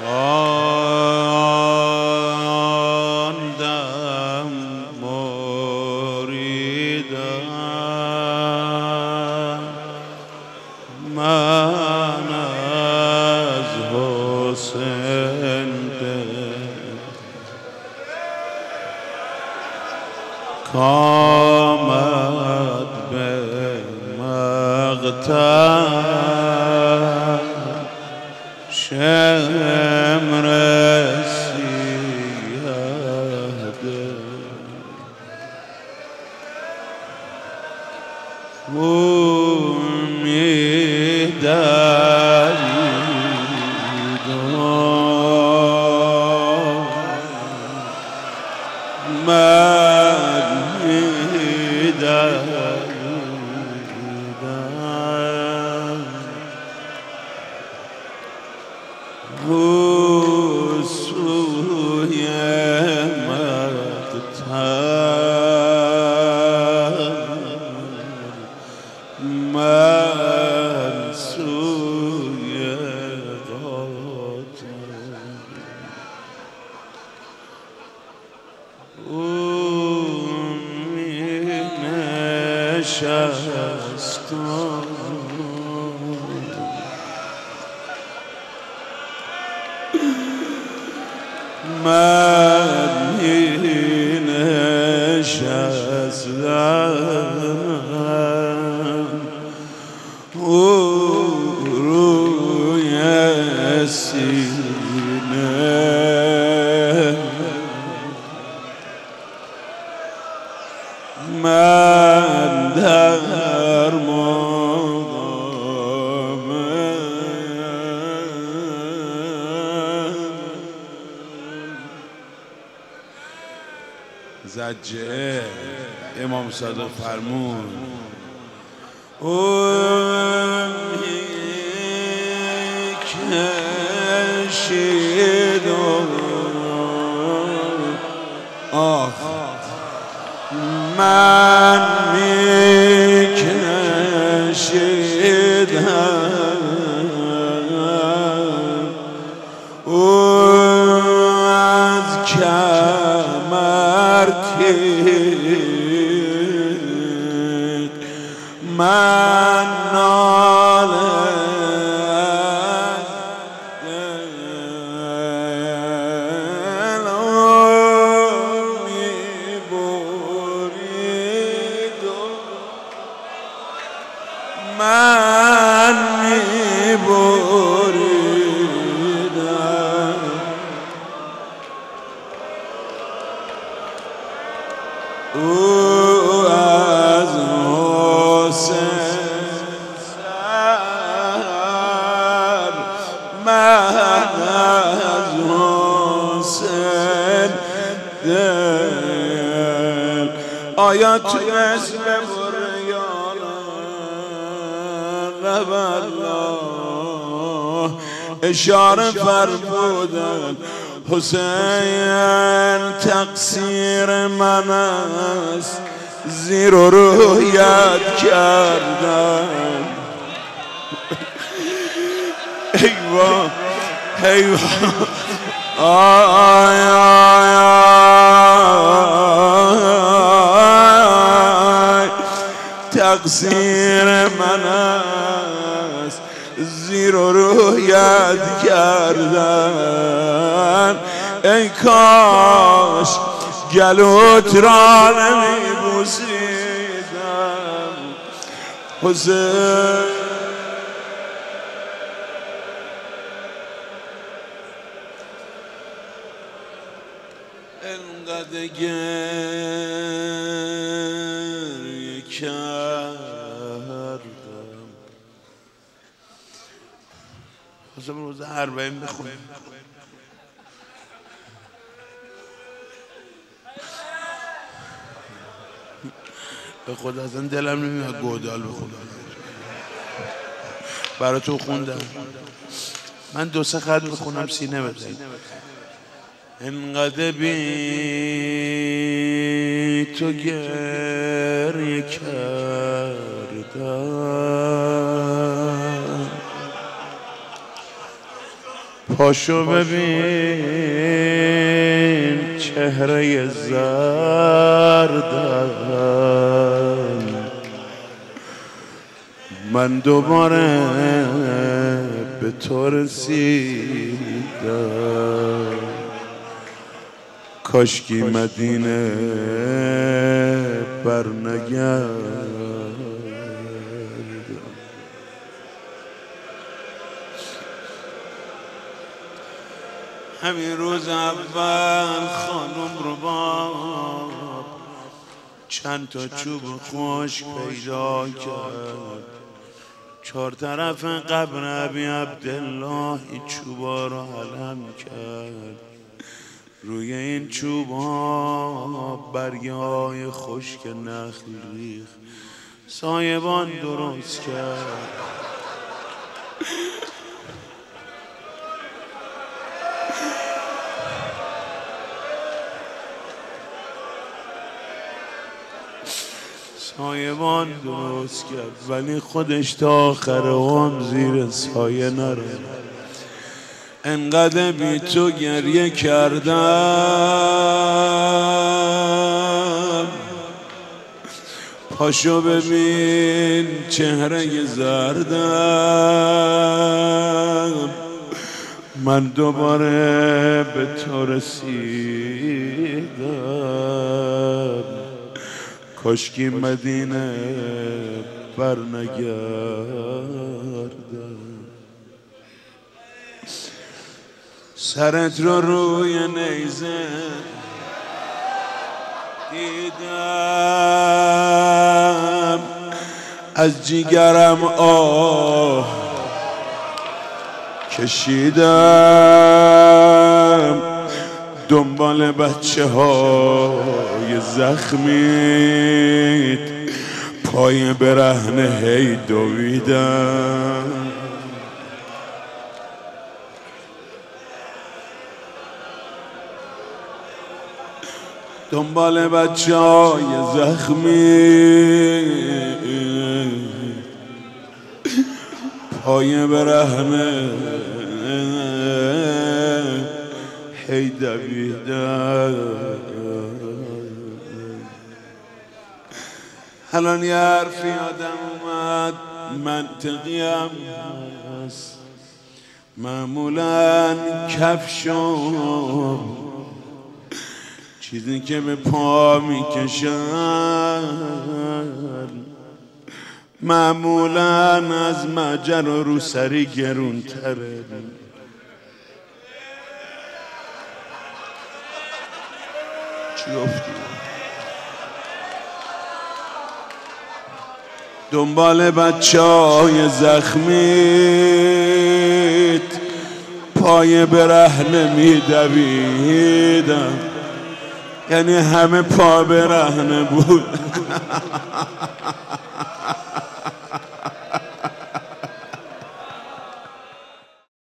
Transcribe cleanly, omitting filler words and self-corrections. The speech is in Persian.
آن دم مریدم من از حسین کامد به مقتل شمر سیاده می‌درید من می‌دریدم سوی مقتل من سوی قاتل او می نشستم من می نشستم او روی سینه من در زجه امام صادق فرمون اون کشید من می‌کشیدم او از کمر تیغ من ناله من می‌بریدم او از حسین سر من از حسین دل آیا تونست ببره الله اشاره فرمودن حسین تقصیر من است زیر و رویت کردم ایوا ایوا آی آی آی تقصیر من است زیر و رویت کردن ای کاش گلوت را نمی‌بوسیدم حسین انقدر گریه کردم حسین روز اربعین بخونیم به خدا اصلا دلم نمیاد گودال بخونم براتون خوندم من دو سه خط بخونم سینه بزنید انقدر بی تو گریه کردم پاشو ببین چهره زردم، من دوباره به تو رسیدم. کاشکی مدینه برنگردم. همین روز اول خانم رو با چند تا چوب خشک پیدا کرد، چهار طرف قبر ابی عبدالله این چوبا رو علم کرد. روی این چوبا برگه های خشک نخل ریخ، سایبان درست کرد. سایبان درست کرد، ولی خودش تا آخر عمر زیر سایه نره. انقدر بی تو گریه کردم، پاشو ببین چهره زردم، من دوباره به تو رسیدم. کاشکی مدینه برنگردم. سرت رو روی نیزه دیدم، از جیگرم آه کشیدم. دنبال بچه های زخمیت پای برهنه هی دویدم. دنبال بچه های زخمی پای برهنه هی دویدم. الان یه حرفی یادم اومد منطقیم هست، معمولا کفشم چیزی که به پا میکشن معمولا از مجر و روسری گرون تره. چی گفتی؟ دنبال بچه های زخمیت پای برهنه میدویدم، یعنی همه پا برهنه بود.